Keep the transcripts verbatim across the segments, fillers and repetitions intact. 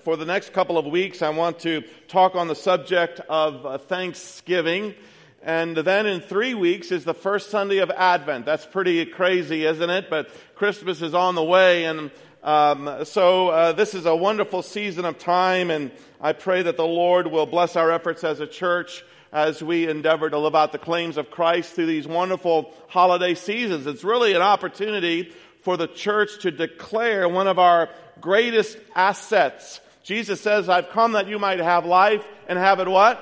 for the next couple of weeks, I want to talk on the subject of uh, Thanksgiving. And then in three weeks is the first Sunday of Advent. That's pretty crazy, isn't it? But Christmas is on the way, and um, so uh, this is a wonderful season of time, and I pray that the Lord will bless our efforts as a church as we endeavor to live out the claims of Christ through these wonderful holiday seasons. It's really an opportunity for the church to declare one of our greatest assets. Jesus says, I've come that you might have life and have it what?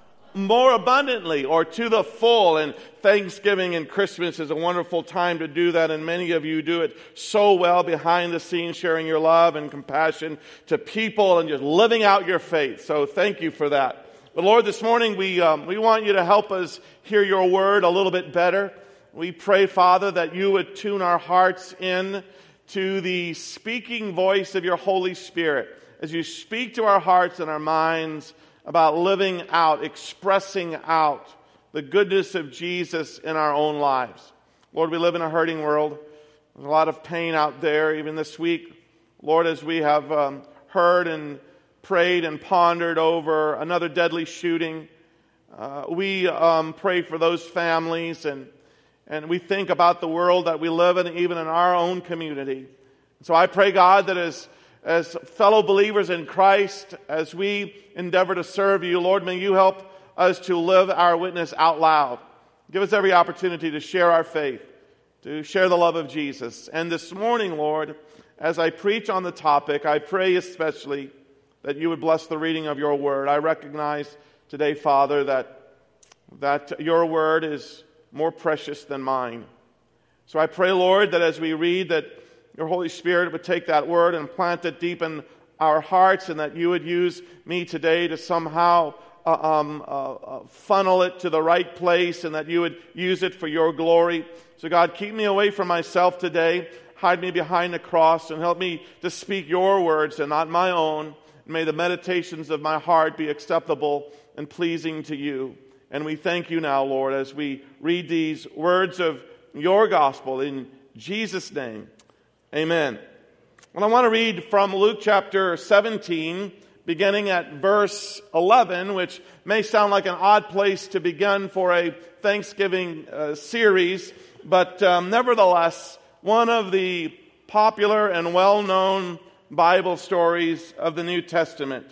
More abundantly, or to the full. And Thanksgiving and Christmas is a wonderful time to do that, and many of you do it so well behind the scenes, sharing your love and compassion to people and just living out your faith. So thank you for that. But Lord, this morning we um, we want you to help us hear your word a little bit better. We pray, Father, that you would tune our hearts in to the speaking voice of your Holy Spirit as you speak to our hearts and our minds about living out, expressing out the goodness of Jesus in our own lives. Lord, we live in a hurting world. There's a lot of pain out there, even this week. Lord, as we have um, heard and prayed and pondered over another deadly shooting, uh, we um, pray for those families, and and we think about the world that we live in, even in our own community. So I pray, God, that as as fellow believers in Christ, as we endeavor to serve you, Lord, may you help us to live our witness out loud. Give us every opportunity to share our faith, to share the love of Jesus. And this morning, Lord, as I preach on the topic, I pray especially that you would bless the reading of your word. I recognize today, Father, that that your word is more precious than mine. So I pray, Lord, that as we read, that your Holy Spirit would take that word and plant it deep in our hearts, and that you would use me today to somehow uh, um, uh, uh, funnel it to the right place, and that you would use it for your glory. So God, keep me away from myself today. Hide me behind the cross and help me to speak your words and not my own. May the meditations of my heart be acceptable and pleasing to you. And we thank you now, Lord, as we read these words of your gospel in Jesus' name. Amen. Well, I want to read from Luke chapter seventeen, beginning at verse eleven, which may sound like an odd place to begin for a Thanksgiving uh, series, but um, nevertheless, one of the popular and well-known Bible stories of the New Testament.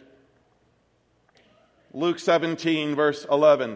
Luke seventeen, verse eleven.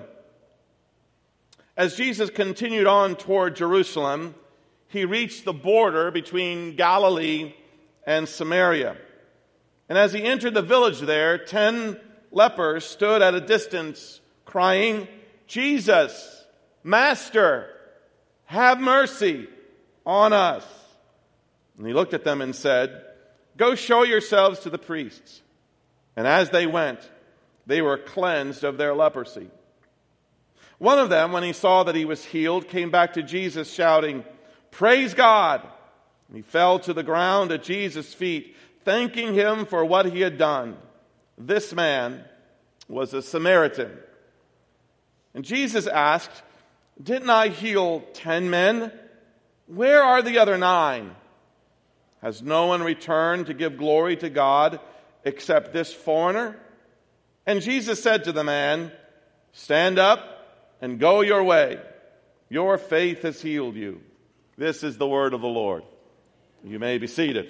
As Jesus continued on toward Jerusalem, he reached the border between Galilee and Samaria. And as he entered the village there, ten lepers stood at a distance, crying, Jesus, Master, have mercy on us. And he looked at them and said, Go show yourselves to the priests. And as they went, they were cleansed of their leprosy. One of them, when he saw that he was healed, came back to Jesus shouting, Praise God! And he fell to the ground at Jesus' feet, thanking him for what he had done. This man was a Samaritan. And Jesus asked, Didn't I heal ten men? Where are the other nine? Has no one returned to give glory to God except this foreigner? And Jesus said to the man, Stand up and go your way. Your faith has healed you. This is the word of the Lord. You may be seated.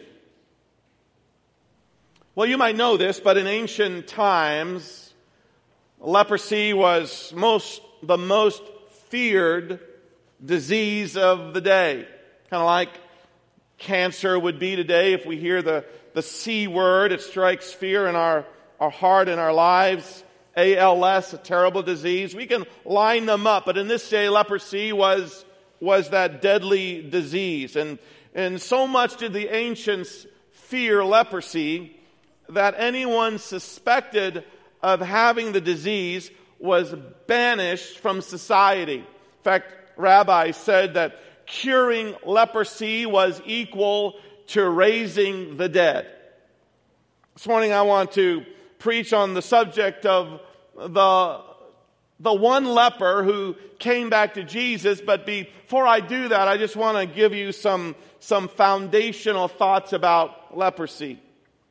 Well, you might know this, but in ancient times, leprosy was most the most feared disease of the day. Kind of like cancer would be today. If we hear the, the C word, it strikes fear in our, our heart and our lives. A L S, a terrible disease. We can line them up, but in this day, leprosy was, was that deadly disease. And, and so much did the ancients fear leprosy that anyone suspected of having the disease was banished from society. In fact, rabbis said that curing leprosy was equal to raising the dead. This morning I want to preach on the subject of the, the one leper who came back to Jesus. But before I do that, I just want to give you some, some foundational thoughts about leprosy.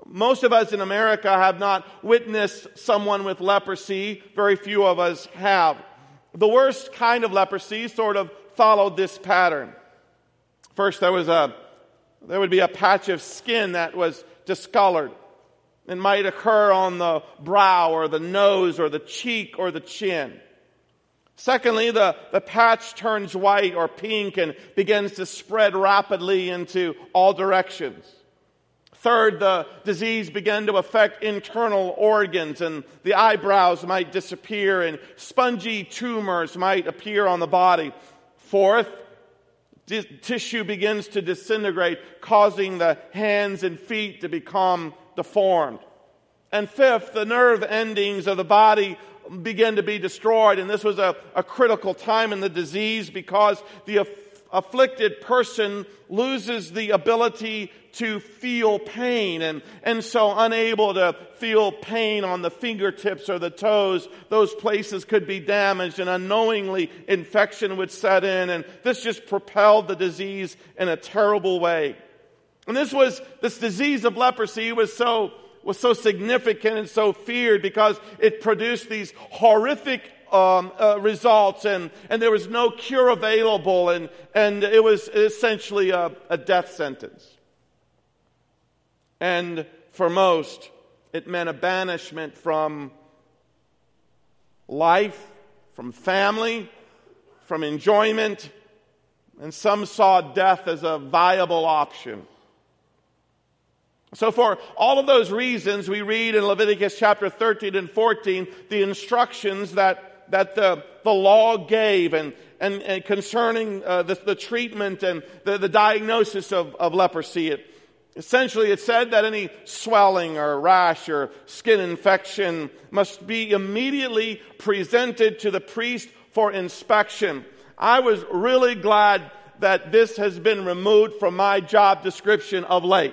Most of us in America have not witnessed someone with leprosy. Very few of us have. The worst kind of leprosy sort of followed this pattern. First, there was a there would be a patch of skin that was discolored. It might occur on the brow or the nose or the cheek or the chin. Secondly, the, the patch turns white or pink and begins to spread rapidly into all directions. Third, the disease began to affect internal organs, and the eyebrows might disappear and spongy tumors might appear on the body. Fourth, di- tissue begins to disintegrate, causing the hands and feet to become deformed. And fifth, the nerve endings of the body begin to be destroyed. And this was a, a critical time in the disease because the aff- afflicted person loses the ability to feel pain. And, and so unable to feel pain on the fingertips or the toes, those places could be damaged and unknowingly infection would set in. And this just propelled the disease in a terrible way. And this was, this disease of leprosy was so was so significant and so feared because it produced these horrific um, uh, results, and, and there was no cure available, and, and it was essentially a, a death sentence. And for most, it meant a banishment from life, from family, from enjoyment, and some saw death as a viable option. So for all of those reasons, we read in Leviticus chapter thirteen and fourteen the instructions that, that the, the law gave and, and, and concerning uh, the, the treatment and the, the diagnosis of, of leprosy. It, essentially, it said that any swelling or rash or skin infection must be immediately presented to the priest for inspection. I was really glad that this has been removed from my job description of late.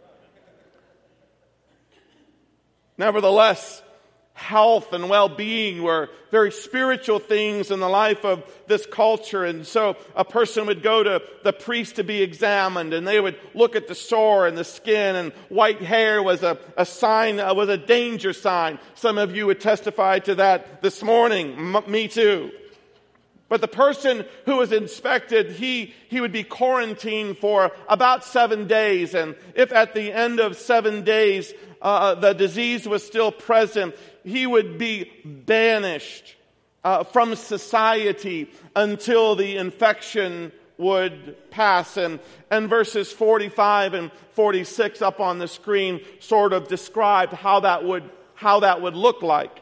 Nevertheless, health and well-being were very spiritual things in the life of this culture. And so a person would go to the priest to be examined, and they would look at the sore and the skin, and white hair was a, a sign, uh, was a danger sign. Some of you would testify to that this morning. M- me too. But the person who was inspected, he, he would be quarantined for about seven days. And if at the end of seven days, uh, the disease was still present, he would be banished uh, from society until the infection would pass. And, and verses forty-five and forty-six up on the screen sort of described how that would, how that would look like.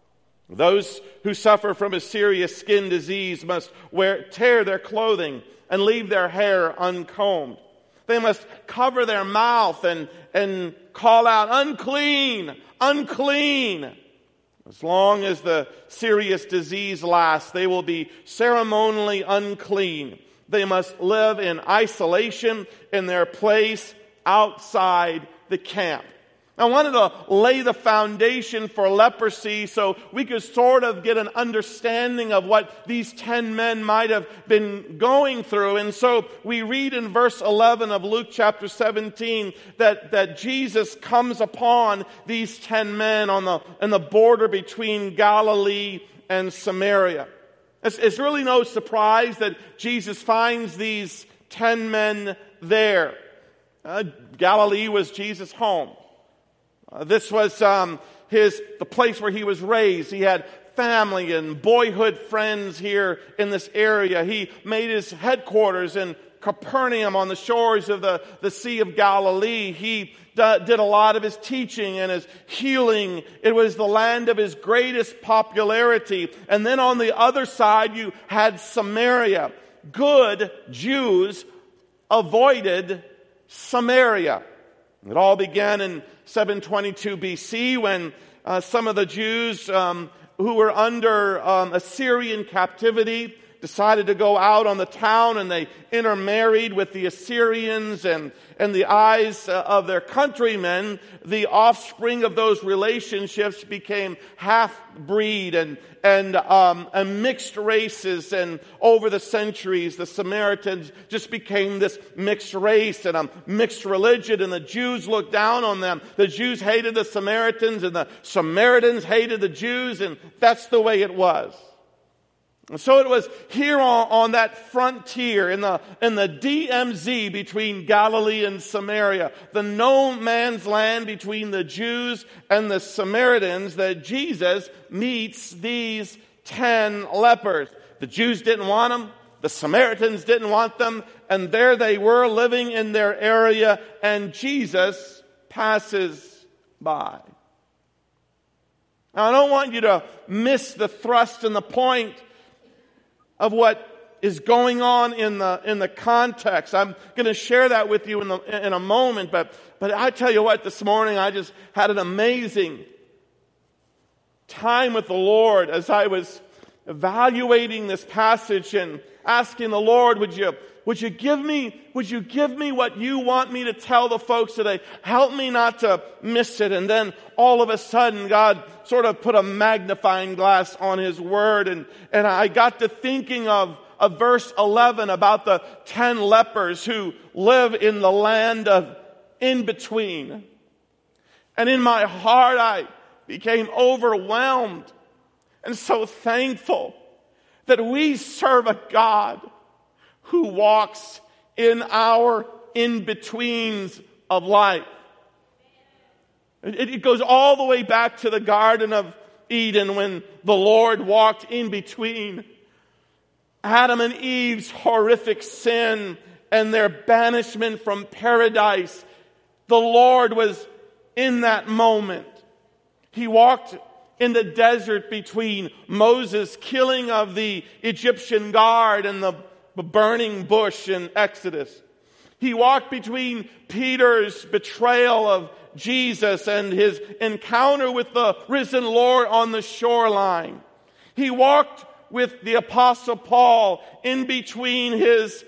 Those who suffer from a serious skin disease must wear, tear their clothing and leave their hair uncombed. They must cover their mouth and, and call out, "Unclean, unclean." As long as the serious disease lasts, they will be ceremonially unclean. They must live in isolation in their place outside the camp. I wanted to lay the foundation for leprosy so we could sort of get an understanding of what these ten men might have been going through. And so we read in verse eleven of Luke chapter seventeen that, that Jesus comes upon these ten men on the, on the border between Galilee and Samaria. It's, it's really no surprise that Jesus finds these ten men there. Uh, Galilee was Jesus' home. Uh, this was um, his the place where he was raised. He had family and boyhood friends here in this area. He made his headquarters in Capernaum on the shores of the, the Sea of Galilee. He d- did a lot of his teaching and his healing. It was the land of his greatest popularity. And then on the other side, you had Samaria. Good Jews avoided Samaria. It all began in seven twenty-two B C when uh, some of the Jews um, who were under um, Assyrian captivity decided to go out on the town, and they intermarried with the Assyrians, and in the eyes of their countrymen, the offspring of those relationships became half-breed and and um, and mixed races, and over the centuries, the Samaritans just became this mixed race and a mixed religion, and the Jews looked down on them. The Jews hated the Samaritans, and the Samaritans hated the Jews, and that's the way it was. And so it was here on, on that frontier in the in the D M Z between Galilee and Samaria, the no man's land between the Jews and the Samaritans, that Jesus meets these ten lepers. The Jews didn't want them, the Samaritans didn't want them, and there they were living in their area, and Jesus passes by. Now, I don't want you to miss the thrust and the point of what is going on in the in the context. I'm going to share that with you in the, in a moment, but but I tell you what, this morning I just had an amazing time with the Lord as I was evaluating this passage and asking the Lord, would you would you give me would you give me what you want me to tell the folks today? Help me not to miss it. And then all of a sudden, God sort of put a magnifying glass on His Word, and, and I got to thinking of, of verse eleven about the ten lepers who live in the land of in-between. And in my heart, I became overwhelmed and so thankful that we serve a God who walks in our in-betweens of life. It, it goes all the way back to the Garden of Eden when the Lord walked in between Adam and Eve's horrific sin and their banishment from paradise. The Lord was in that moment. He walked in the desert between Moses' killing of the Egyptian guard and the burning bush in Exodus. He walked between Peter's betrayal of Jesus and his encounter with the risen Lord on the shoreline. He walked with the Apostle Paul in between his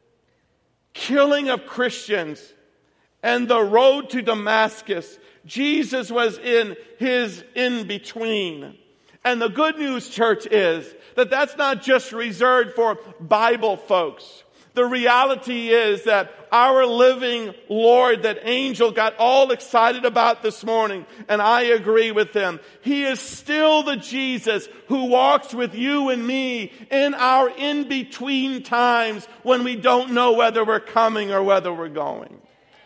killing of Christians and the road to Damascus. Jesus was in his in-between. And the good news, church, is that that's not just reserved for Bible folks. The reality is that our living Lord, that Angel got all excited about this morning, and I agree with him, He is still the Jesus who walks with you and me in our in-between times when we don't know whether we're coming or whether we're going.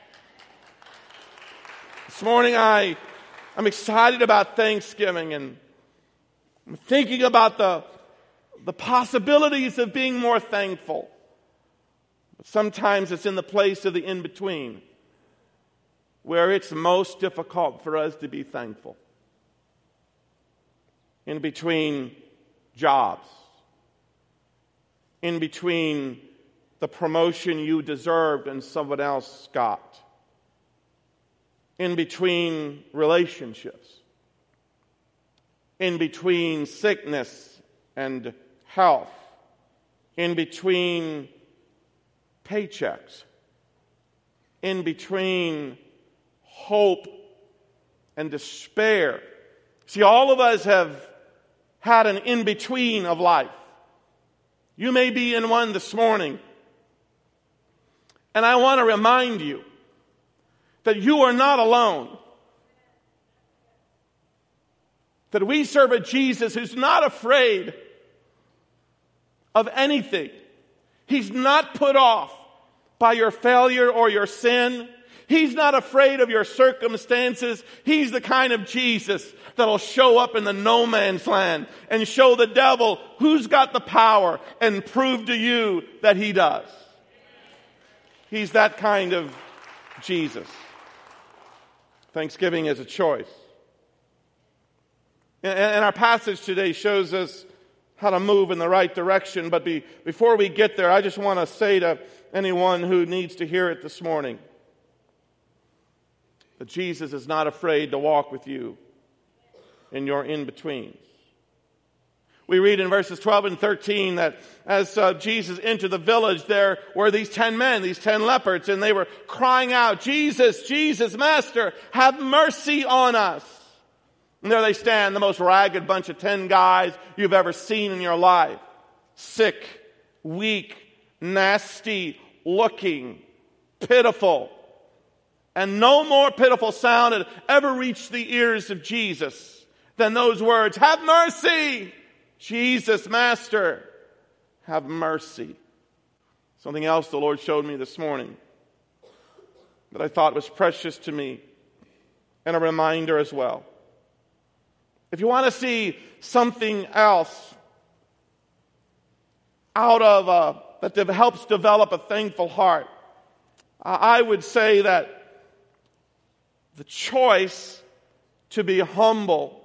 This morning I, I'm excited about Thanksgiving, and I'm thinking about the, the possibilities of being more thankful. But sometimes it's in the place of the in-between where it's most difficult for us to be thankful. In between jobs. In between the promotion you deserved and someone else got. In between relationships. In between sickness and health. In between paychecks. In between hope and despair. See, all of us have had an in-between of life. You may be in one this morning. And I want to remind you that you are not alone. That we serve a Jesus who's not afraid of anything. He's not put off by your failure or your sin. He's not afraid of your circumstances. He's the kind of Jesus that'll show up in the no man's land and show the devil who's got the power and prove to you that he does. He's that kind of Jesus. Thanksgiving is a choice. And our passage today shows us how to move in the right direction. But be, before we get there, I just want to say to anyone who needs to hear it this morning that Jesus is not afraid to walk with you in your in-betweens. We read in verses twelve and thirteen that as uh, Jesus entered the village, there were these ten men, these ten lepers, and they were crying out, "Jesus, Jesus, Master, have mercy on us." And there they stand, the most ragged bunch of ten guys you've ever seen in your life. Sick, weak, nasty looking, pitiful. And no more pitiful sound had ever reached the ears of Jesus than those words, "Have mercy! Jesus, Master, have mercy." Something else the Lord showed me this morning that I thought was precious to me and a reminder as well. If you want to see something else out of uh, that de- helps develop a thankful heart, uh, I would say that the choice to be humble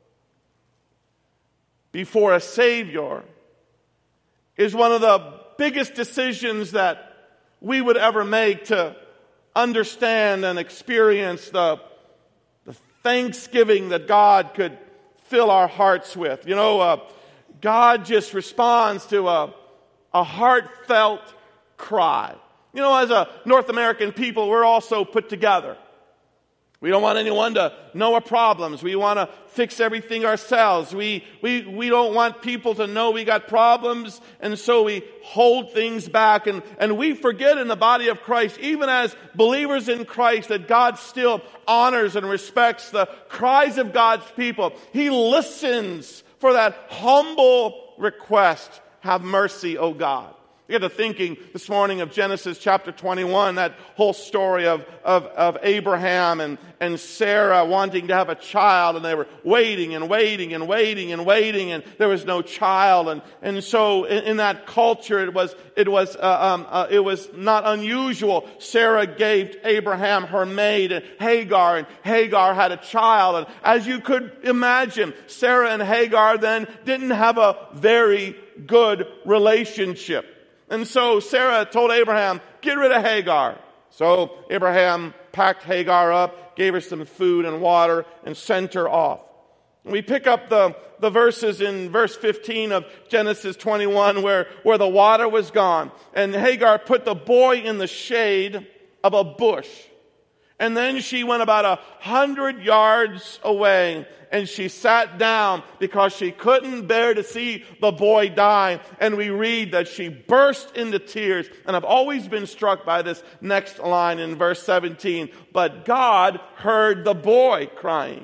before a Savior is one of the biggest decisions that we would ever make to understand and experience the, the thanksgiving that God could fill our hearts with. You know, uh, God just responds to a, a heartfelt cry. You know, as a North American people, we're also put together. We don't want anyone to know our problems. We want to fix everything ourselves. We, we, we don't want people to know we got problems, and so we hold things back. And, and we forget in the body of Christ, even as believers in Christ, that God still honors and respects the cries of God's people. He listens for that humble request. Have mercy, O God. We got to thinking this morning of Genesis chapter twenty-one, that whole story of, of, of Abraham and, and Sarah wanting to have a child, and they were waiting and waiting and waiting and waiting, and there was no child. And, and so in, in that culture, it was, it was, uh, um, uh, it was not unusual. Sarah gave Abraham her maid, Hagar, and Hagar had a child. And as you could imagine, Sarah and Hagar then didn't have a very good relationship. And so Sarah told Abraham, "Get rid of Hagar." So Abraham packed Hagar up, gave her some food and water, and sent her off. We pick up the, the verses in verse fifteen of Genesis twenty-one where, where the water was gone. And Hagar put the boy in the shade of a bush. And then she went about a hundred yards away, and she sat down because she couldn't bear to see the boy die. And we read that she burst into tears. And I've always been struck by this next line in verse seventeen. But God heard the boy crying.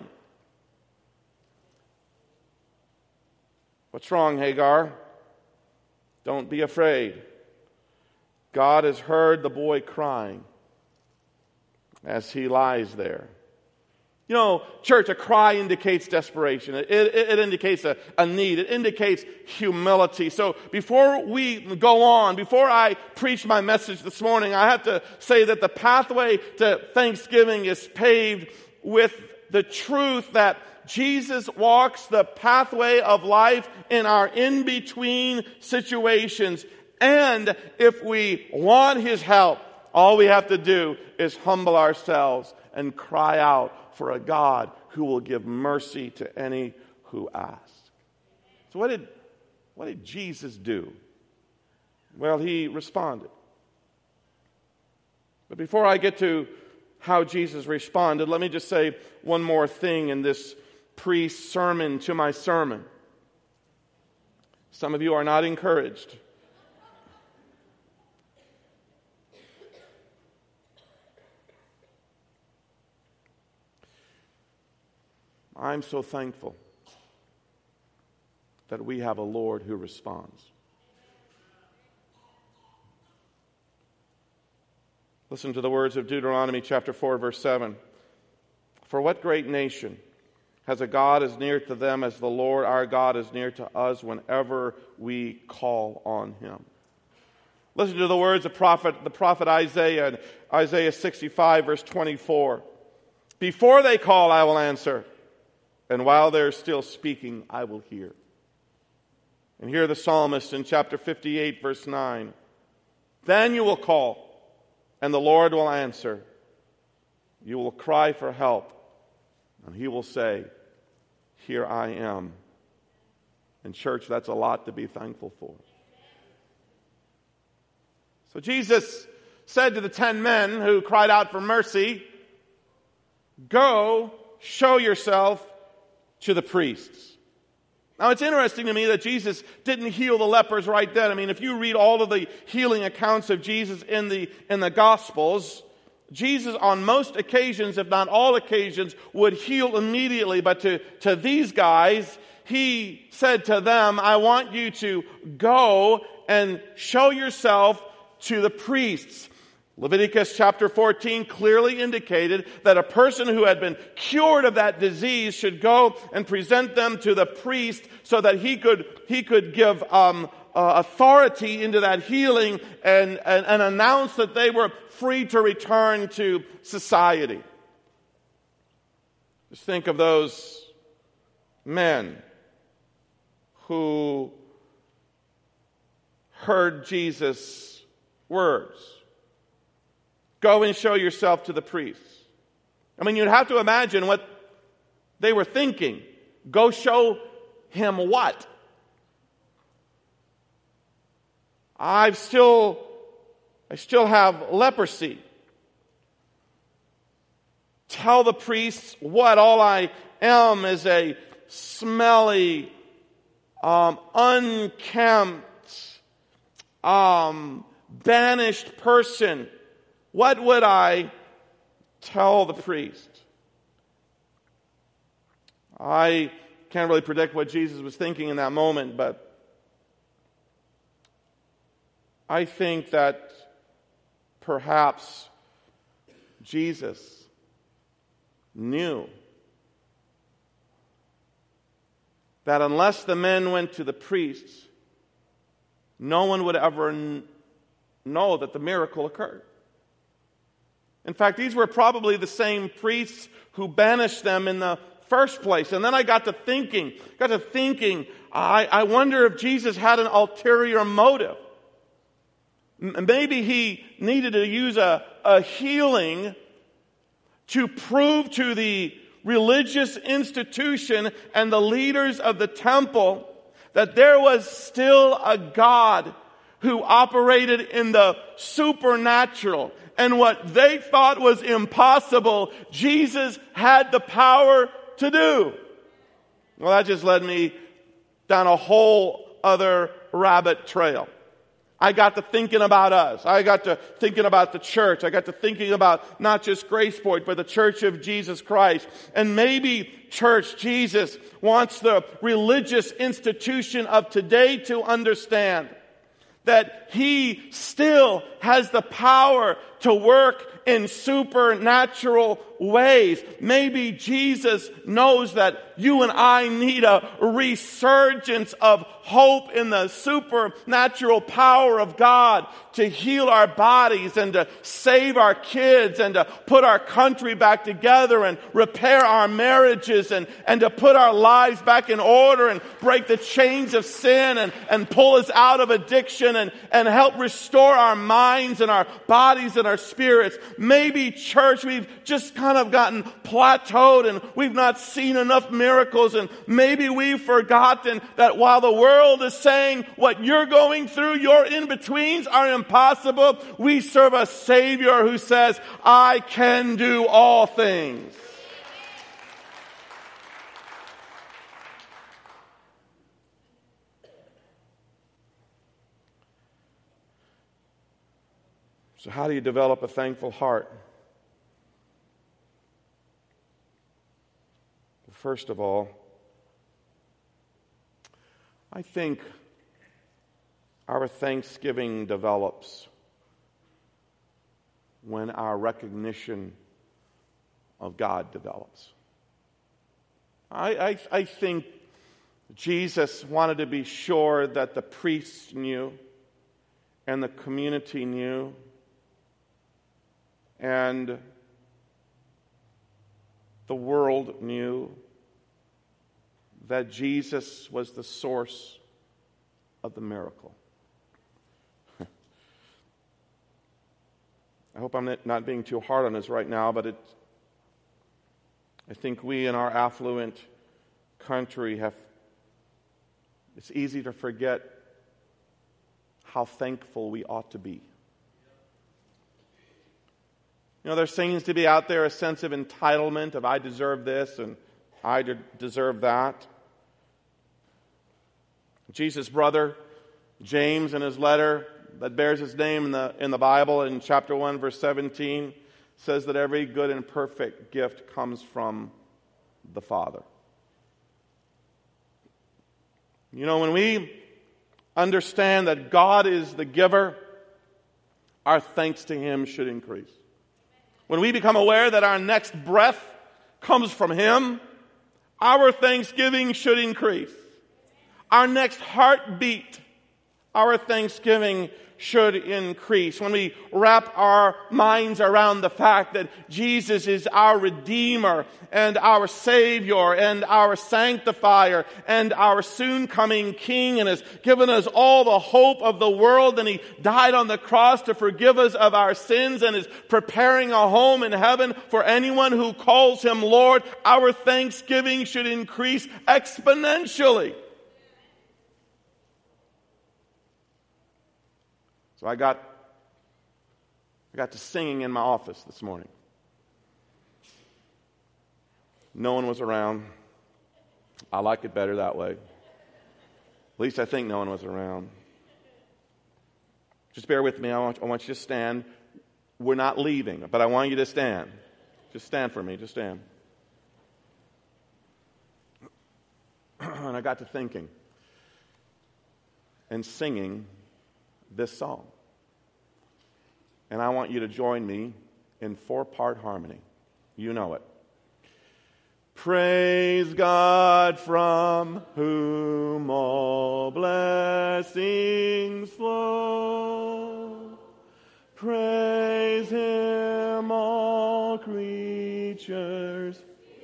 What's wrong, Hagar? Don't be afraid. God has heard the boy crying as he lies there. You know, church, a cry indicates desperation. It, it, it indicates a, a need. It indicates humility. So before we go on, before I preach my message this morning, I have to say that the pathway to thanksgiving is paved with the truth that Jesus walks the pathway of life in our in-between situations. And if we want His help, all we have to do is humble ourselves and cry out for a God who will give mercy to any who ask. So what did, what did Jesus do? Well, He responded. But before I get to how Jesus responded, let me just say one more thing in this pre-sermon to my sermon. Some of you are not encouraged. I'm so thankful that we have a Lord who responds. Listen to the words of Deuteronomy chapter four, verse seven. For what great nation has a God as near to them as the Lord our God is near to us whenever we call on Him? Listen to the words of prophet, the prophet Isaiah in Isaiah sixty-five, verse twenty-four. Before they call, I will answer. And while they're still speaking, I will hear. And hear the psalmist in chapter fifty-eight, verse nine. Then you will call, and the Lord will answer. You will cry for help, and He will say, Here I am. And church, that's a lot to be thankful for. So Jesus said to the ten men who cried out for mercy, "Go, show yourself to the priests." Now, it's interesting to me that Jesus didn't heal the lepers right then. I mean, if you read all of the healing accounts of Jesus in the, in the Gospels, Jesus on most occasions, if not all occasions, would heal immediately. But to, to these guys, he said to them, "I want you to go and show yourself to the priests." Leviticus chapter fourteen clearly indicated that a person who had been cured of that disease should go and present them to the priest so that he could he could give um, uh, authority into that healing and, and, and announce that they were free to return to society. Just think of those men who heard Jesus' words. Go and show yourself to the priests. I mean, you'd have to imagine what they were thinking. Go show him what? I've still, I still have leprosy. Tell the priests what? All I am is a smelly, um, unkempt, um, banished person. What would I tell the priest? I can't really predict what Jesus was thinking in that moment, but I think that perhaps Jesus knew that unless the men went to the priests, no one would ever n- know that the miracle occurred. In fact, these were probably the same priests who banished them in the first place. And then I got to thinking, got to thinking, I, I wonder if Jesus had an ulterior motive. M- maybe he needed to use a, a healing to prove to the religious institution and the leaders of the temple that there was still a God who operated in the supernatural. And what they thought was impossible, Jesus had the power to do. Well, that just led me down a whole other rabbit trail. I got to thinking about us. I got to thinking about the church. I got to thinking about not just Grace Point, but the Church of Jesus Christ. And maybe, church, Jesus wants the religious institution of today to understand that he still has the power to work in supernatural ways. Maybe Jesus knows that you and I need a resurgence of hope in the supernatural power of God to heal our bodies and to save our kids and to put our country back together and repair our marriages and, and to put our lives back in order and break the chains of sin and, and pull us out of addiction and, and help restore our minds and our bodies and our spirits. Maybe, church, we've just kind of gotten plateaued and we've not seen enough miracles, and maybe we've forgotten that while the world is saying what you're going through, your in-betweens are impossible, we serve a Savior who says, I can do all things. So how do you develop a thankful heart? First of all, I think our thanksgiving develops when our recognition of God develops. I, I, I think Jesus wanted to be sure that the priests knew and the community knew and the world knew that Jesus was the source of the miracle. I hope I'm not being too hard on this right now, but it, I think we in our affluent country have it's easy to forget how thankful we ought to be. You know, there seems to be out there a sense of entitlement of I deserve this and I de- deserve that. Jesus' brother, James, in his letter that bears his name in the, in the Bible in chapter one, verse seventeen, says that every good and perfect gift comes from the Father. You know, when we understand that God is the giver, our thanks to Him should increase. When we become aware that our next breath comes from Him, our thanksgiving should increase. Our next heartbeat, our thanksgiving should increase. When we wrap our minds around the fact that Jesus is our Redeemer and our Savior and our Sanctifier and our soon-coming King and has given us all the hope of the world, and He died on the cross to forgive us of our sins and is preparing a home in heaven for anyone who calls Him Lord, our thanksgiving should increase exponentially. So I got, I got to singing in my office this morning. No one was around. I like it better that way. At least I think no one was around. Just bear with me. I want, I want you to stand. We're not leaving, but I want you to stand. Just stand for me. Just stand. And I got to thinking and singing this song. And I want you to join me in four-part harmony. You know it. Praise God from whom all blessings flow. Praise Him, all creatures.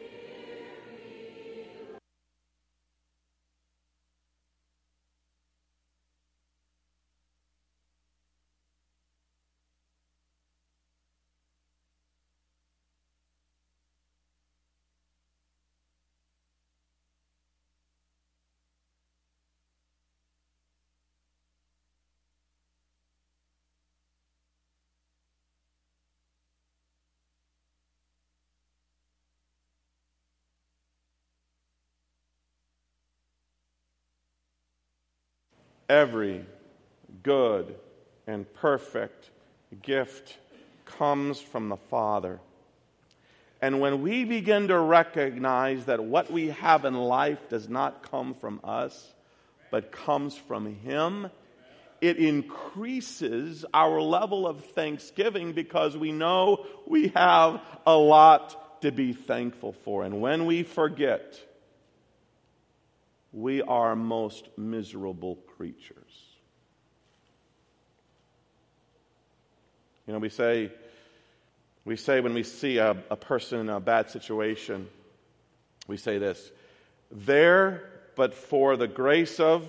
Every good and perfect gift comes from the Father. And when we begin to recognize that what we have in life does not come from us, but comes from Him, it increases our level of thanksgiving because we know we have a lot to be thankful for. And when we forget, we are most miserable creatures. You know, we say, we say when we see a, a person in a bad situation, we say this: there, but for the grace of,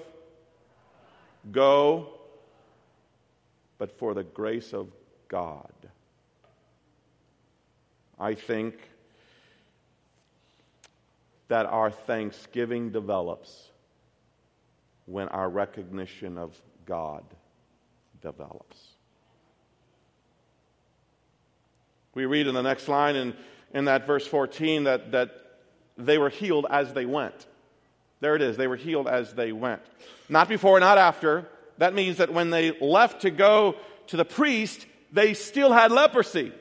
go, but for the grace of God. I think that our thanksgiving develops when our recognition of God develops. We read in the next line in, in that verse fourteen that, that they were healed as they went. There it is. They were healed as they went. Not before, not after. That means that when they left to go to the priest, they still had leprosy.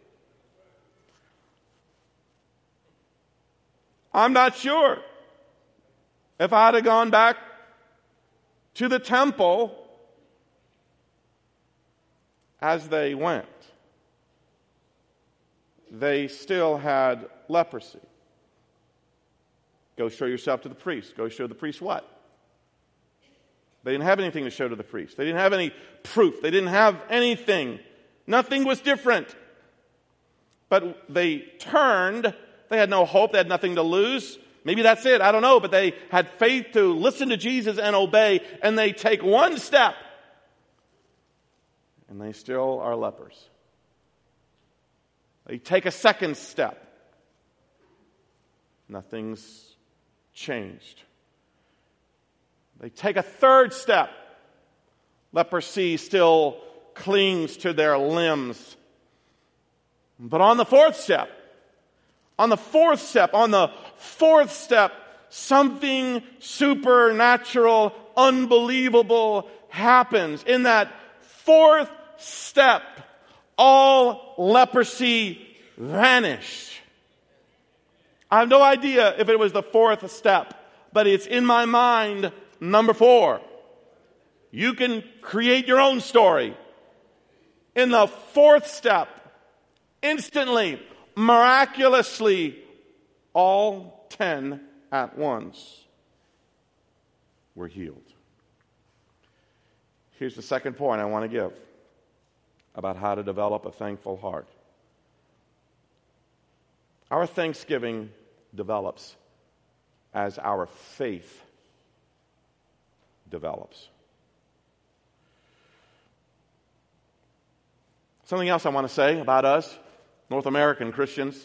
I'm not sure if I had gone back to the temple as they went. They still had leprosy. Go show yourself to the priest. Go show the priest what? They didn't have anything to show to the priest. They didn't have any proof. They didn't have anything. Nothing was different. But they turned. They had no hope. They had nothing to lose. Maybe that's it. I don't know. But they had faith to listen to Jesus and obey. And they take one step. And they still are lepers. They take a second step. Nothing's changed. They take a third step. Leprosy still clings to their limbs. But on the fourth step, on the fourth step, on the fourth step, something supernatural, unbelievable happens. In that fourth step, all leprosy vanished. I have no idea if it was the fourth step, but it's in my mind, number four. You can create your own story. In the fourth step, instantly, miraculously, all ten at once were healed. Here's the second point I want to give about how to develop a thankful heart. Our thanksgiving develops as our faith develops. Something else I want to say about us, North American Christians,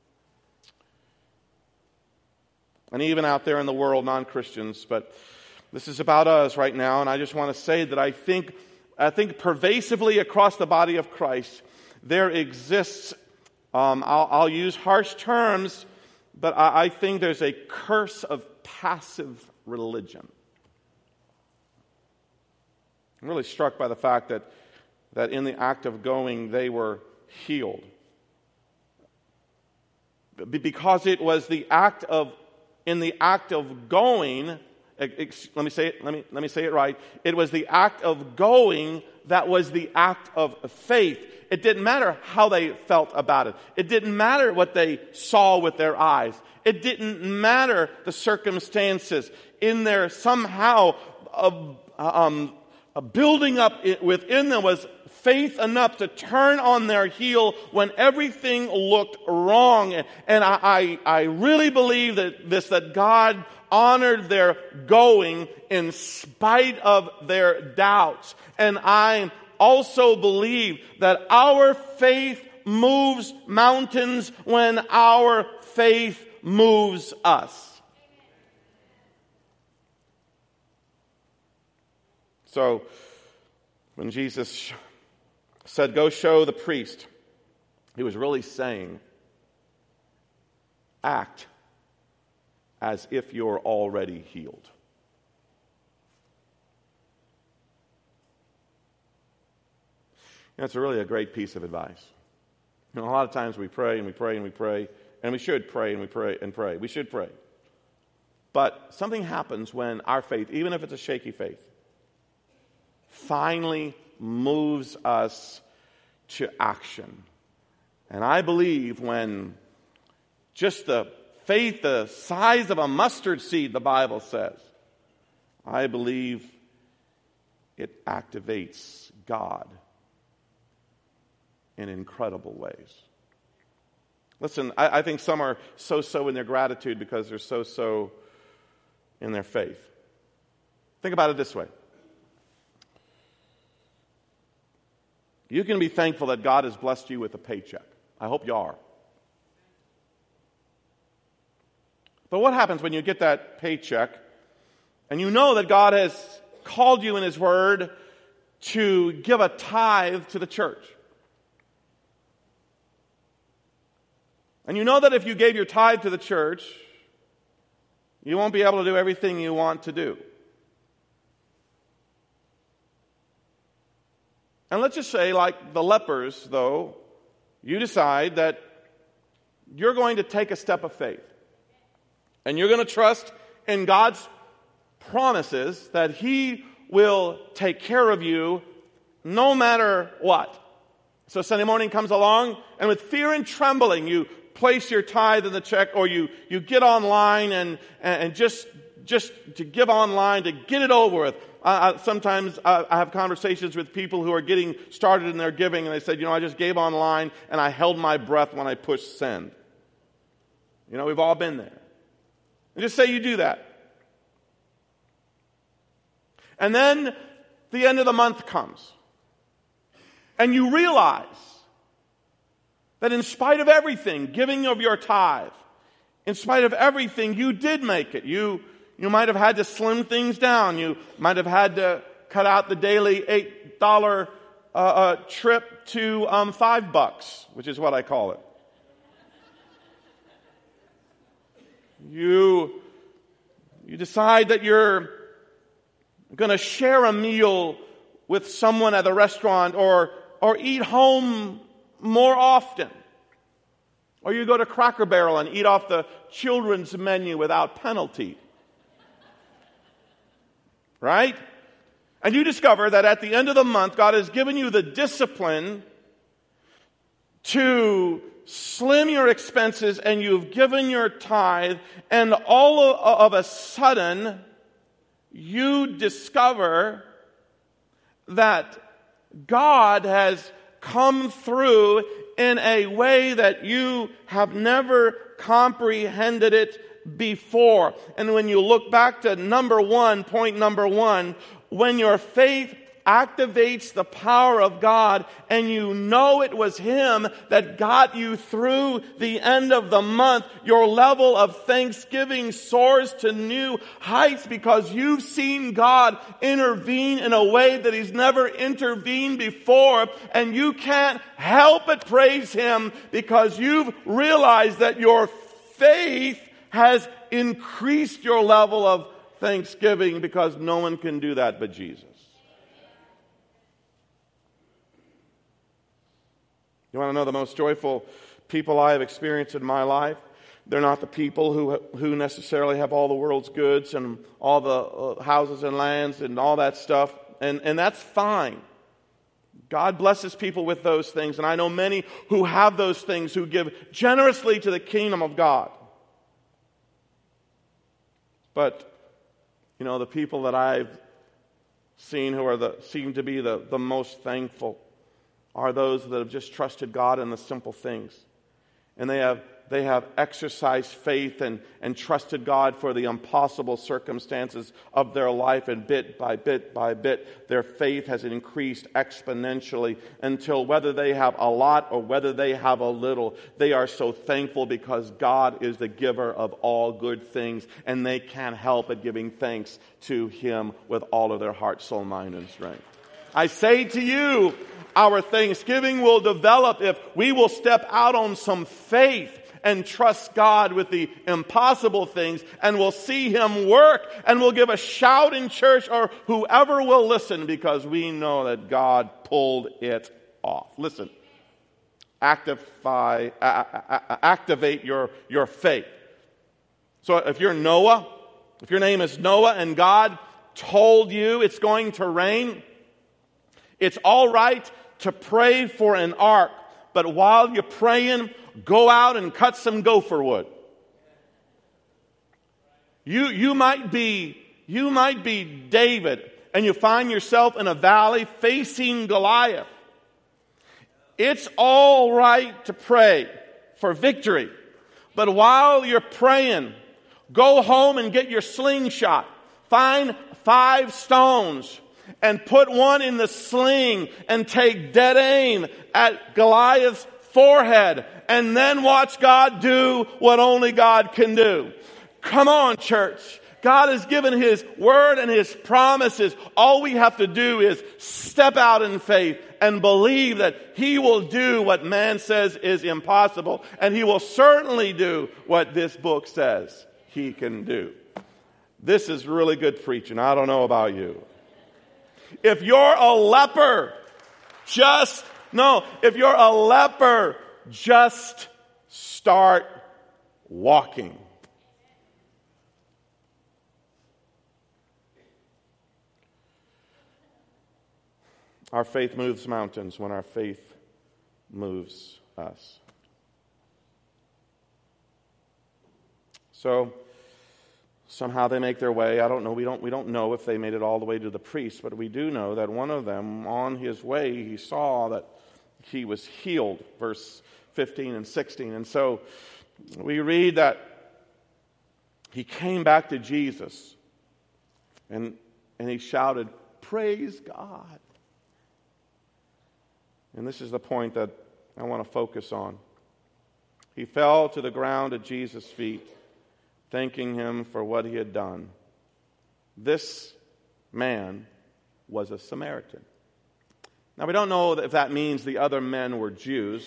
and even out there in the world, non-Christians, but this is about us right now, and I just want to say that I think, I think pervasively across the body of Christ, there exists, um, I'll, I'll use harsh terms, but I, I think there's a curse of passive religion. I'm really struck by the fact that, that in the act of going, they were healed. Because it was the act of, in the act of going, let me say it, let me, let me say it right. It was the act of going that was the act of faith. It didn't matter how they felt about it. It didn't matter what they saw with their eyes. It didn't matter the circumstances. In there, somehow, uh, um, uh, building up within them was faith enough to turn on their heel when everything looked wrong. And I, I, I really believe that this, that God honored their going in spite of their doubts. And I also believe that our faith moves mountains when our faith moves us. So, when Jesus said, "Go show the priest," he was really saying, act as if you're already healed. That's really a great piece of advice. You know, a lot of times we pray and we pray and we pray, and we should pray and we pray and pray. We should pray. But something happens when our faith, even if it's a shaky faith, finally moves us to action. And I believe when just the faith the size of a mustard seed, the Bible says, I believe it activates God in incredible ways. Listen, I, I think some are so-so in their gratitude because they're so-so in their faith. Think about it this way. You can be thankful that God has blessed you with a paycheck. I hope you are. But what happens when you get that paycheck and you know that God has called you in His Word to give a tithe to the church? And you know that if you gave your tithe to the church, you won't be able to do everything you want to do. And let's just say, like the lepers, though, you decide that you're going to take a step of faith. And you're going to trust in God's promises that He will take care of you no matter what. So Sunday morning comes along, and with fear and trembling, you place your tithe in the check, or you, you get online and, and just, just to give online, to get it over with. I, I, sometimes I, I have conversations with people who are getting started in their giving, and they said, you know, I just gave online, and I held my breath when I pushed send. You know, we've all been there. And just say you do that. And then the end of the month comes. And you realize that in spite of everything, giving of your tithe, in spite of everything, you did make it. You, You might have had to slim things down. You might have had to cut out the daily eight dollar uh, uh, trip to um, five bucks, which is what I call it. You, you decide that you're going to share a meal with someone at the restaurant, or or eat home more often. Or you go to Cracker Barrel and eat off the children's menu without penalty. Right? And you discover that at the end of the month, God has given you the discipline to slim your expenses, and you've given your tithe, and all of a sudden, you discover that God has come through in a way that you have never comprehended it before. And when you look back to number one, point number one, when your faith activates the power of God and you know it was Him that got you through the end of the month, your level of thanksgiving soars to new heights because you've seen God intervene in a way that He's never intervened before, and you can't help but praise Him because you've realized that your faith has increased your level of thanksgiving, because no one can do that but Jesus. You want to know the most joyful people I have experienced in my life? They're not the people who who necessarily have all the world's goods and all the uh, houses and lands and all that stuff. And, and that's fine. God blesses people with those things. And I know many who have those things who give generously to the kingdom of God. But, you know, the people that I've seen who are the seem to be the, the most thankful are those that have just trusted God in the simple things. And they have they have exercised faith and, and trusted God for the impossible circumstances of their life, and bit by bit by bit, their faith has increased exponentially until whether they have a lot or whether they have a little, they are so thankful because God is the giver of all good things, and they can't help but giving thanks to Him with all of their heart, soul, mind, and strength. I say to you, our thanksgiving will develop if we will step out on some faith and trust God with the impossible things, and we'll see Him work, and we'll give a shout in church, or whoever will listen, because we know that God pulled it off. Listen, actify, activate your, your faith. So if you're Noah, if your name is Noah, and God told you it's going to rain, it's all right to pray for an ark, but while you're praying, go out and cut some gopher wood. You, you might be, you might be David, and you find yourself in a valley facing Goliath. It's all right to pray for victory, but while you're praying, go home and get your slingshot. Find five stones and put one in the sling and take dead aim at Goliath's forehead, and then watch God do what only God can do. Come on, church. God has given His word and His promises. All we have to do is step out in faith and believe that He will do what man says is impossible, and He will certainly do what this book says He can do. This is really good preaching. I don't know about you. If you're a leper, just, no, if you're a leper, just start walking. Our faith moves mountains when our faith moves us. So, somehow they make their way. I don't know. We don't, we don't know if they made it all the way to the priest, but we do know that one of them, on his way, he saw that he was healed, verse fifteen and sixteen. And so we read that he came back to Jesus, and, and he shouted, "Praise God." And this is the point that I want to focus on. He fell to the ground at Jesus' feet, thanking Him for what He had done. This man was a Samaritan. Now, we don't know if that means the other men were Jews.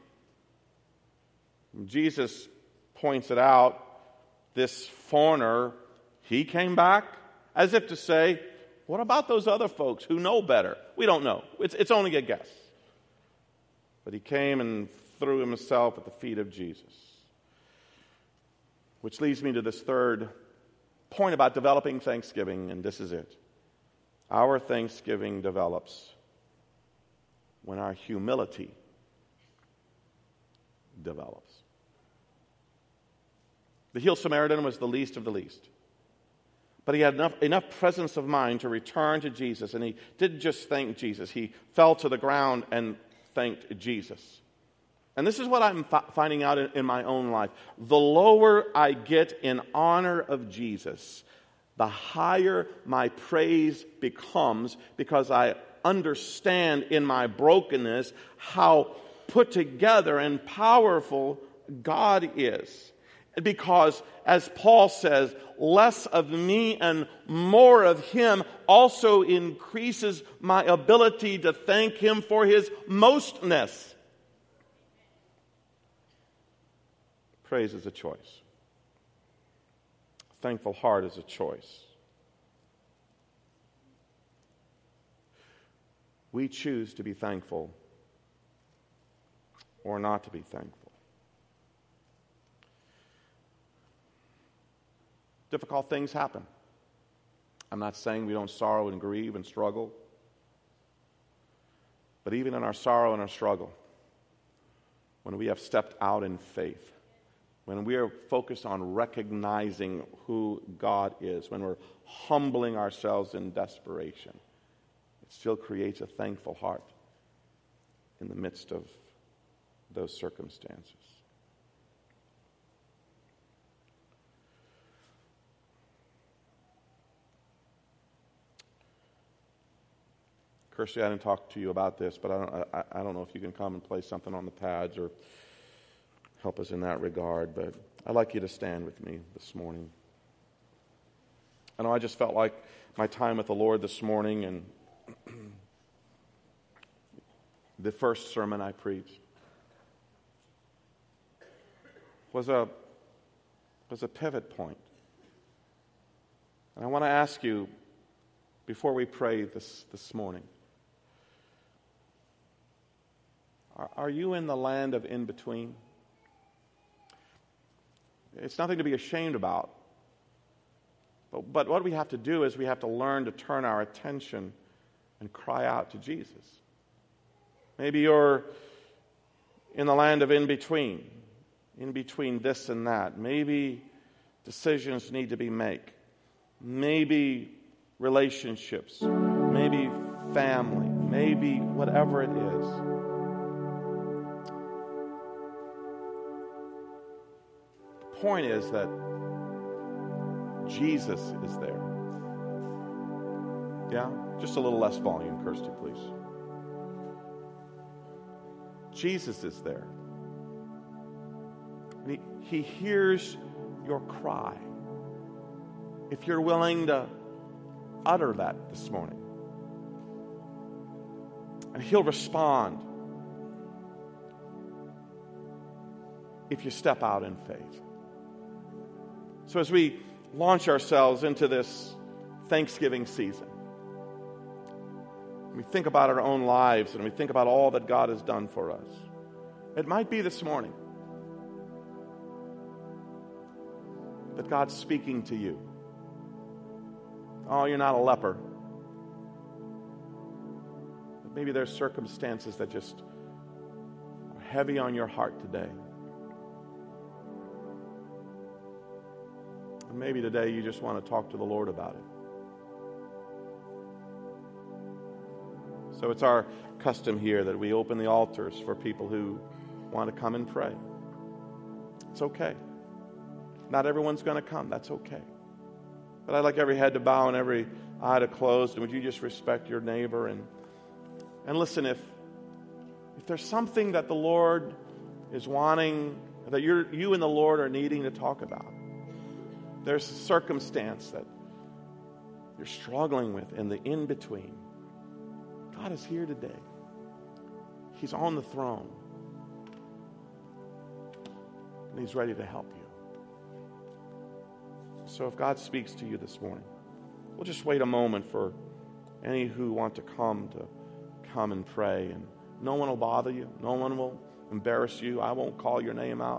Jesus points it out. This foreigner, he came back as if to say, what about those other folks who know better? We don't know. It's, it's only a guess. But he came and threw himself at the feet of Jesus. Which leads me to this third point about developing thanksgiving, and this is it. Our thanksgiving develops when our humility develops. The healed Samaritan was the least of the least. But he had enough, enough presence of mind to return to Jesus, and he didn't just thank Jesus. He fell to the ground and thanked Jesus. And this is what I'm fi- finding out in, in my own life. The lower I get in honor of Jesus, the higher my praise becomes, because I understand in my brokenness how put together and powerful God is. Because, as Paul says, less of me and more of him also increases my ability to thank him for his mostness. Praise is a choice. A thankful heart is a choice. We choose to be thankful or not to be thankful. Difficult things happen. I'm not saying we don't sorrow and grieve and struggle. But even in our sorrow and our struggle, when we have stepped out in faith, when we are focused on recognizing who God is, when we're humbling ourselves in desperation, it still creates a thankful heart in the midst of those circumstances. Kirsty, I didn't talk to you about this, but I don't, I, I don't know if you can come and place something on the pads or help us in that regard, but I'd like you to stand with me this morning. I know I just felt like my time with the Lord this morning and the first sermon I preached was a, was a pivot point. And I want to ask you, before we pray this, this morning, are, are you in the land of in-between? It's nothing to be ashamed about. But, but what we have to do is we have to learn to turn our attention and cry out to Jesus. Maybe you're in the land of in-between, in between this and that. Maybe decisions need to be made. Maybe relationships, maybe family, maybe whatever it is. The point is that Jesus is there. Yeah? Just a little less volume, Kirsty, please. Jesus is there. And he, he hears your cry. If you're willing to utter that this morning. And he'll respond if you step out in faith. So as we launch ourselves into this Thanksgiving season, we think about our own lives and we think about all that God has done for us. It might be this morning that God's speaking to you. Oh, you're not a leper. But maybe there's circumstances that just are heavy on your heart today. And maybe today you just want to talk to the Lord about it. So it's our custom here that we open the altars for people who want to come and pray. It's okay. Not everyone's going to come. That's okay. But I'd like every head to bow and every eye to close. And would you just respect your neighbor? And and listen, if if there's something that the Lord is wanting, that you're, you and the Lord are needing to talk about, there's a circumstance that you're struggling with in the in-between. God is here today. He's on the throne. And He's ready to help you. So if God speaks to you this morning, we'll just wait a moment for any who want to come to come and pray. And no one will bother you. No one will embarrass you. I won't call your name out.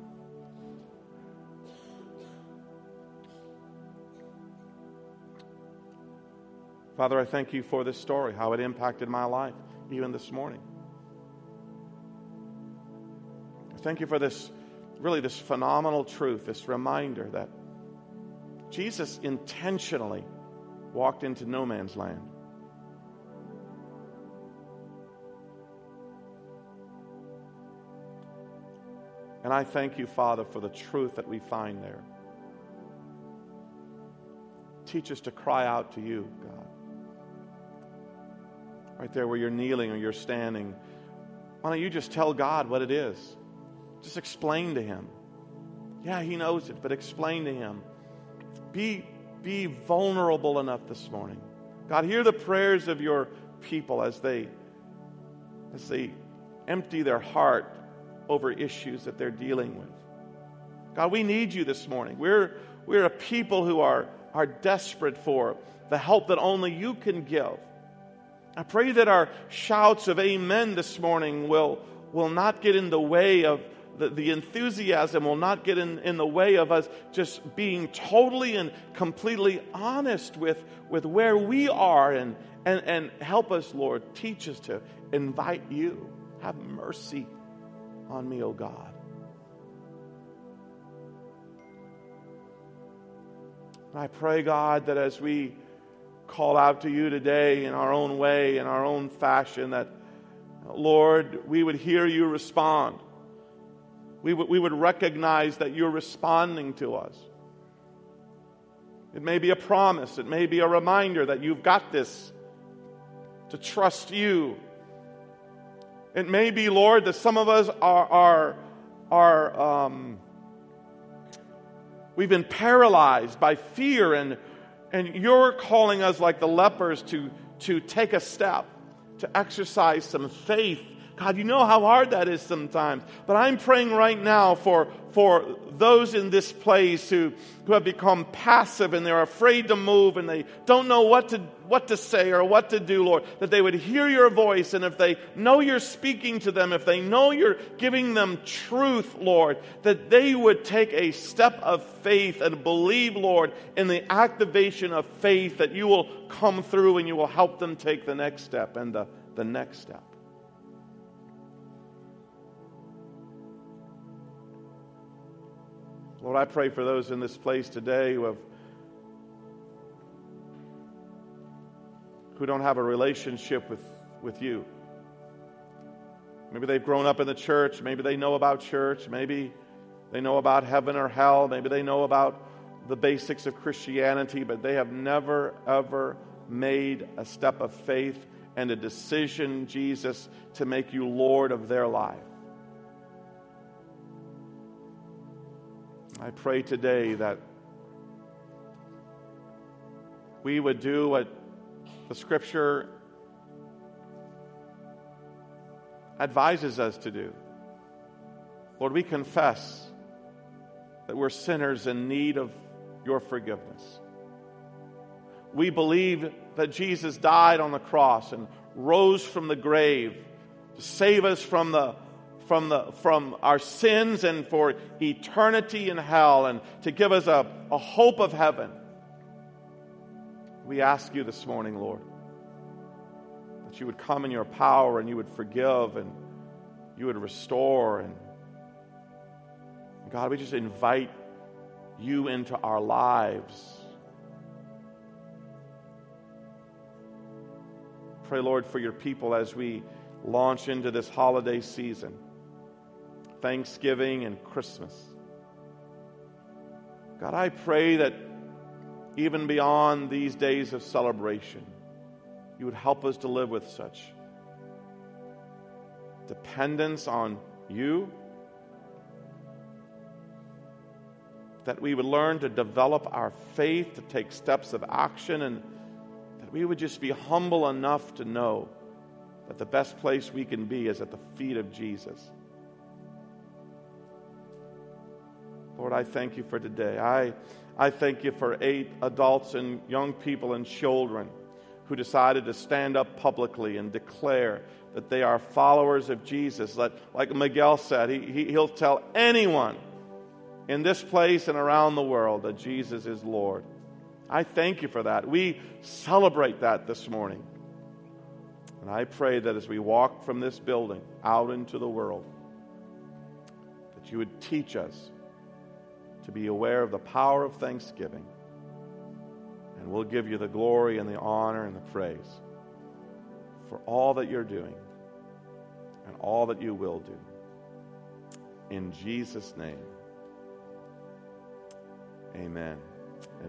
Father, I thank you for this story, how it impacted my life, even this morning. I thank you for this, really this phenomenal truth, this reminder that Jesus intentionally walked into no man's land. And I thank you, Father, for the truth that we find there. Teach us to cry out to you, God. Right there where you're kneeling or you're standing, why don't you just tell God what it is? Just explain to Him. Yeah, He knows it, but explain to Him. Be, be vulnerable enough this morning. God, hear the prayers of your people as they, as they empty their heart over issues that they're dealing with. God, we need you this morning. We're, we're a people who are, are desperate for the help that only you can give. I pray that our shouts of amen this morning will, will not get in the way of the, the enthusiasm, will not get in, in the way of us just being totally and completely honest with, with where we are, and, and, and help us, Lord. Teach us to invite you. Have mercy on me, O God. And I pray, God, that as we call out to you today in our own way, in our own fashion, that, Lord, we would hear you respond. We would, we would recognize that you're responding to us. It may be a promise. It may be a reminder that you've got this, to trust you. It may be, Lord, that some of us are, are, are um, we've been paralyzed by fear, and And you're calling us like the lepers to, to take a step, to exercise some faith. God, you know how hard that is sometimes. But I'm praying right now for, for those in this place who, who have become passive and they're afraid to move and they don't know what to, what to say or what to do, Lord, that they would hear your voice. And if they know you're speaking to them, if they know you're giving them truth, Lord, that they would take a step of faith and believe, Lord, in the activation of faith, that you will come through and you will help them take the next step and the, the next step. Lord, I pray for those in this place today who have who don't have a relationship with, with you. Maybe they've grown up in the church. Maybe they know about church. Maybe they know about heaven or hell. Maybe they know about the basics of Christianity, but they have never, ever made a step of faith and a decision, Jesus, to make you Lord of their life. I pray today that we would do what the Scripture advises us to do. Lord, we confess that we're sinners in need of your forgiveness. We believe that Jesus died on the cross and rose from the grave to save us from the From the from our sins and for eternity in hell, and to give us a, a hope of heaven. We ask you this morning, Lord, that you would come in your power and you would forgive and you would restore. And God, we just invite you into our lives. Pray, Lord, for your people as we launch into this holiday season. Thanksgiving and Christmas. God, I pray that even beyond these days of celebration, you would help us to live with such dependence on you, that we would learn to develop our faith, to take steps of action, and that we would just be humble enough to know that the best place we can be is at the feet of Jesus. Lord, I thank you for today. I, I thank you for eight adults and young people and children who decided to stand up publicly and declare that they are followers of Jesus. That, like Miguel said, he, he, he'll tell anyone in this place and around the world that Jesus is Lord. I thank you for that. We celebrate that this morning. And I pray that as we walk from this building out into the world, that you would teach us to be aware of the power of thanksgiving. And we'll give you the glory and the honor and the praise for all that you're doing and all that you will do. In Jesus' name, amen.